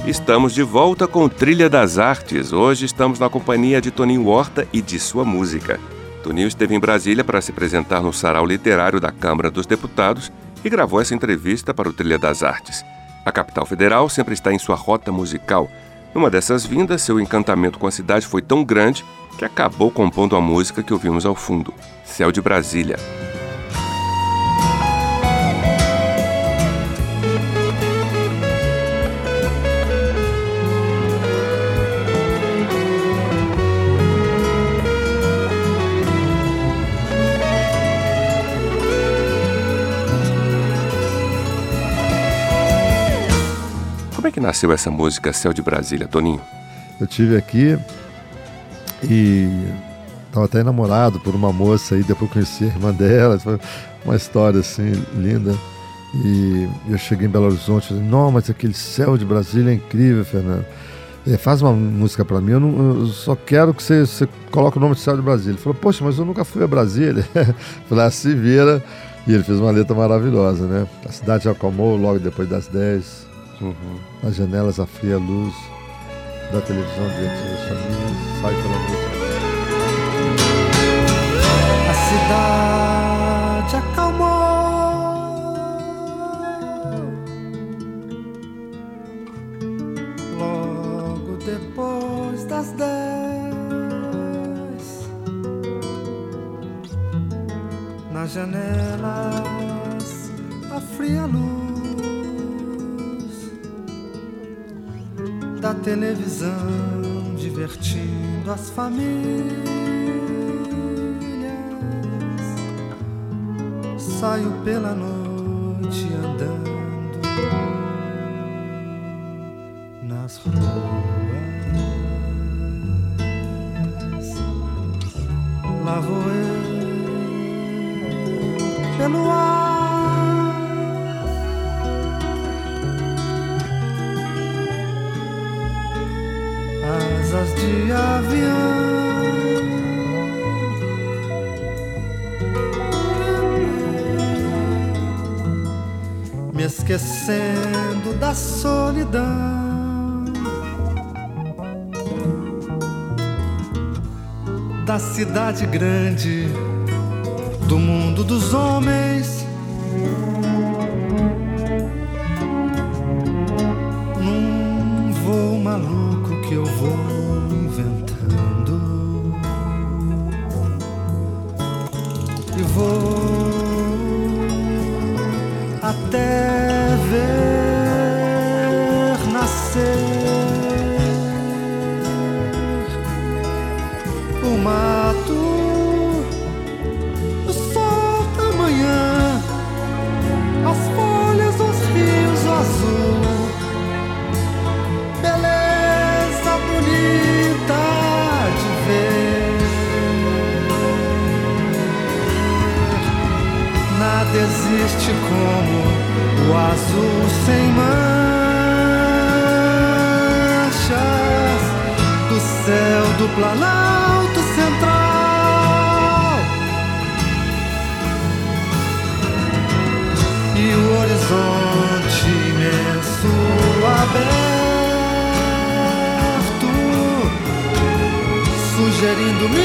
Estamos de volta com Trilha das Artes. Hoje estamos na companhia de Toninho Horta e de sua música. Toninho esteve em Brasília para se apresentar no Sarau Literário da Câmara dos Deputados e gravou essa entrevista para o Trilha das Artes. A capital federal sempre está em sua rota musical. Numa dessas vindas, seu encantamento com a cidade foi tão grande que acabou compondo a música que ouvimos ao fundo, Céu de Brasília. Como é que nasceu essa música Céu de Brasília, Toninho? Eu tive aqui e estava até namorado por uma moça aí, depois conheci a irmã dela, foi uma história assim linda. E eu cheguei em Belo Horizonte e falei, não, mas aquele Céu de Brasília é incrível, Fernando. Faz uma música para mim, eu só quero que você coloque o nome de Céu de Brasília. Ele falou, poxa, mas eu nunca fui a Brasília. Falei, se vira. E ele fez uma letra maravilhosa, né? A cidade já acalmou logo depois das 10. As janelas, a fria luz da televisão diante das famílias, sai pela noite. A cidade acalmou, logo depois das 10. Nas janelas, a fria luz da televisão, divertindo as famílias. Saio pela noite andando nas ruas. Lá vou eu pelo ar, asas de avião, me esquecendo da solidão, da cidade grande, do mundo dos homens. Num voo maluco que eu vou inventando e vou até ver nascer o mato, o sol da manhã, as folhas dos rios, o azul, beleza bonita de ver. Nada existe como o azul sem manchas do céu do Planalto Central. E o horizonte imenso aberto, sugerindo 1000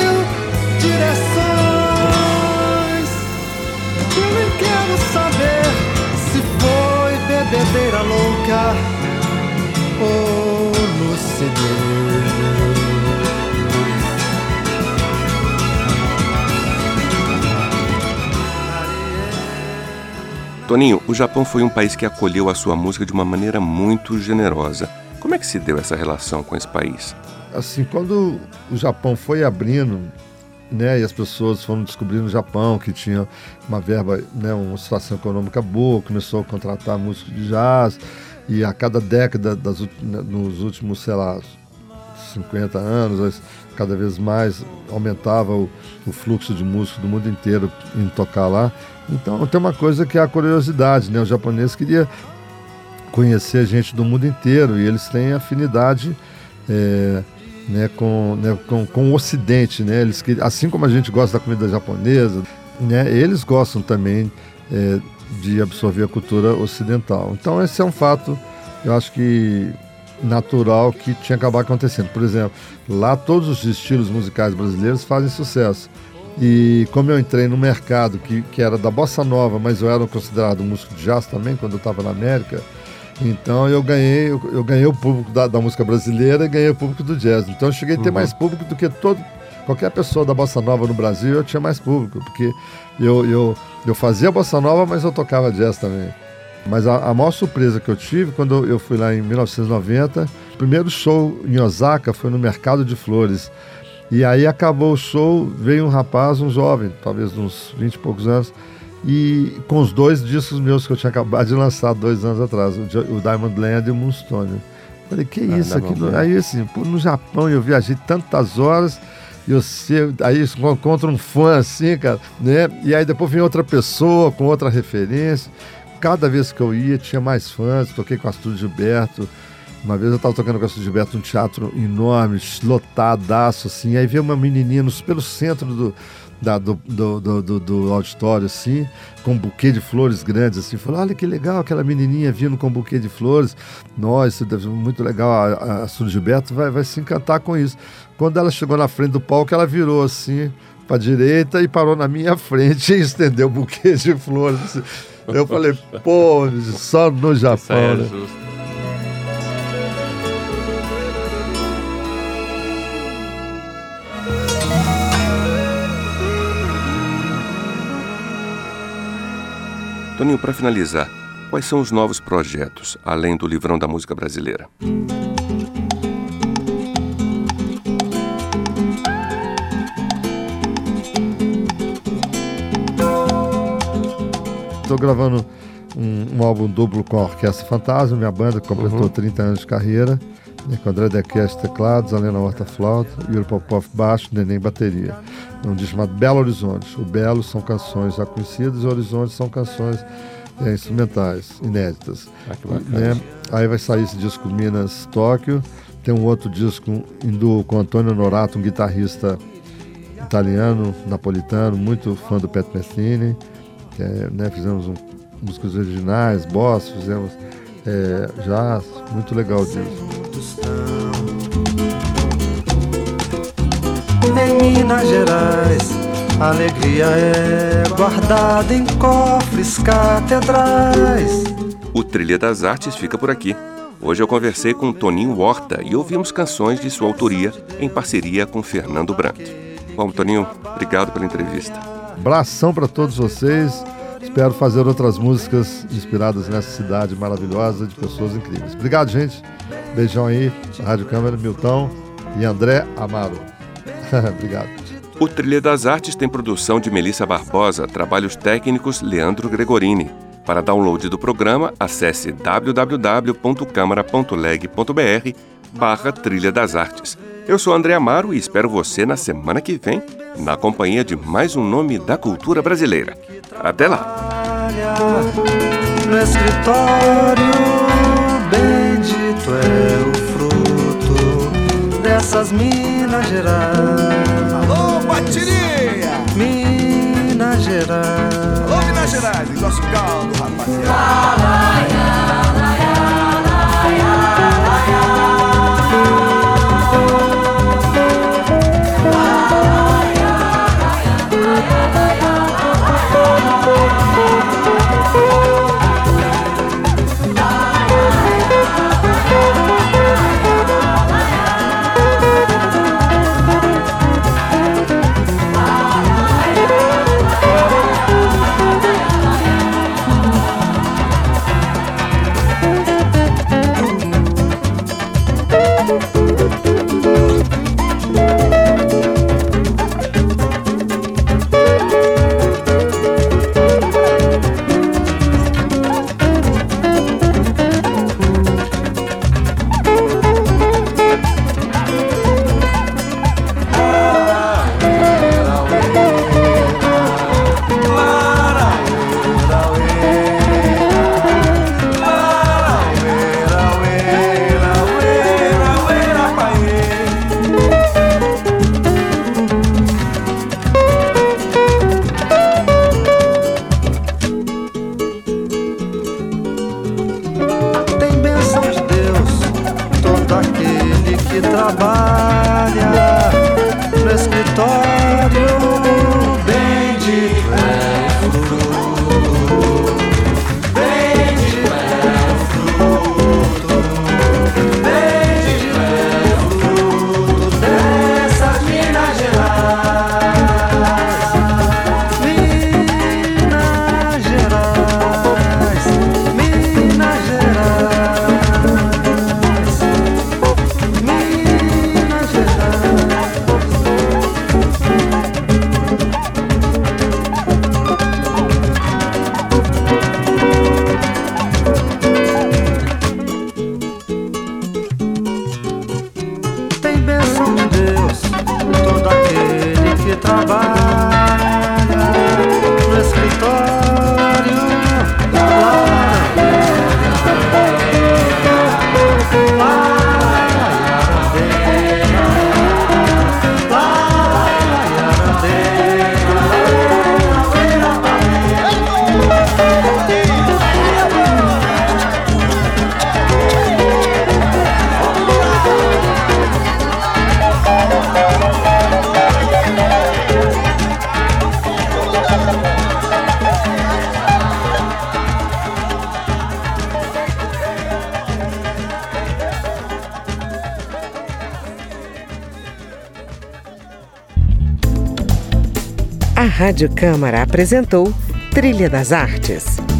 direções. Eu nem quero saber se foi bebedeira louca ou lucidez. Toninho, o Japão foi um país que acolheu a sua música de uma maneira muito generosa. Como é que se deu essa relação com esse país? Assim, quando o Japão foi abrindo, né, e as pessoas foram descobrindo o Japão, que tinha uma verba, né, uma situação econômica boa, começou a contratar músicos de jazz, e a cada década, nos últimos, sei lá, 50 anos, cada vez mais aumentava o fluxo de músicos do mundo inteiro em tocar lá. Então tem uma coisa que é a curiosidade, né? O japonês queria conhecer gente do mundo inteiro e eles têm afinidade com o Ocidente, né? Eles, assim como a gente gosta da comida japonesa, né? Eles gostam também de absorver a cultura ocidental. Então esse é um fato, eu acho que natural que tinha acabado acontecendo. Por exemplo, lá todos os estilos musicais brasileiros fazem sucesso. E como eu entrei no mercado que era da bossa nova, mas eu era considerado músico de jazz também, quando eu estava na América, então eu ganhei o público da música brasileira e ganhei o público do jazz. Então eu cheguei a ter mais público do que qualquer pessoa da bossa nova no Brasil. Eu tinha mais público, porque eu fazia bossa nova, mas eu tocava jazz também. Mas a maior surpresa que eu tive, quando eu fui lá em 1990, o primeiro show em Osaka foi no Mercado de Flores. E aí acabou o show, veio um rapaz, um jovem, talvez uns 20 e poucos anos, e com os 2 discos meus que eu tinha acabado de lançar 2 anos atrás, o Diamond Land e o Moonstone. Falei, que isso aqui? Aí assim, no Japão eu viajei tantas horas, aí encontro um fã assim, cara, né? E aí depois vinha outra pessoa com outra referência. Cada vez que eu ia tinha mais fãs, toquei com Astúdio Gilberto. Uma vez eu estava tocando com a Astúdio Gilberto num teatro enorme, lotadaço, assim, aí veio uma menininha pelo centro do auditório, assim, com um buquê de flores grandes, assim, falou, olha que legal, aquela menininha vindo com um buquê de flores, nossa, isso deve ser muito legal, a Astúdio Gilberto vai se encantar com isso. Quando ela chegou na frente do palco, ela virou assim, para a direita e parou na minha frente e estendeu o buquê de flores, assim. Eu falei, pô, só no Japão, né? Justo. Toninho, para finalizar, quais são os novos projetos, além do Livrão da Música Brasileira? Estou gravando um álbum duplo com a Orquestra Fantasma, minha banda que completou 30 anos de carreira, né, com André Dequeste teclados, Alena Horta flauta, Yuri Popov baixo, Neném bateria. É um disco chamado Belo Horizonte. O Belo são canções já conhecidas e o Horizonte são canções instrumentais, inéditas. Que bacana. Né? Aí vai sair esse disco Minas Tóquio. Tem um outro disco com Antônio Norato, um guitarrista italiano, napolitano, muito fã do Pat Metheny. Né, fizemos músicas originais, boss, fizemos jazz, muito legal disso. Em Minas Gerais, a alegria é guardada em cofres catedrais. O Trilha das Artes fica por aqui. Hoje eu conversei com Toninho Horta e ouvimos canções de sua autoria em parceria com Fernando Brandt. Bom, Toninho, obrigado pela entrevista. Abração para todos vocês. Espero fazer outras músicas inspiradas nessa cidade maravilhosa de pessoas incríveis. Obrigado, gente. Beijão aí, Rádio Câmara, Milton e André Amaro. Obrigado. O Trilha das Artes tem produção de Melissa Barbosa, trabalhos técnicos Leandro Gregorini. Para download do programa, acesse www.câmara.leg.br/Trilha das Artes. Eu sou André Amaro e espero você na semana que vem, na companhia de mais um nome da cultura brasileira. Até lá! No escritório, bendito é o fruto dessas Minas Gerais. Alô, Batiria! Minas Gerais. Alô, Minas Gerais, nosso caldo, rapaziada. que trabalha no escritório, bendito é o fruto, bendito é o fruto, bendito é o fruto dessas Minas Gerais. Minas Gerais, Minas Gerais, Minas Gerais. Tem bênção de Deus, todo aquele que trabalha no escritório. A Rádio Câmara apresentou Trilha das Artes.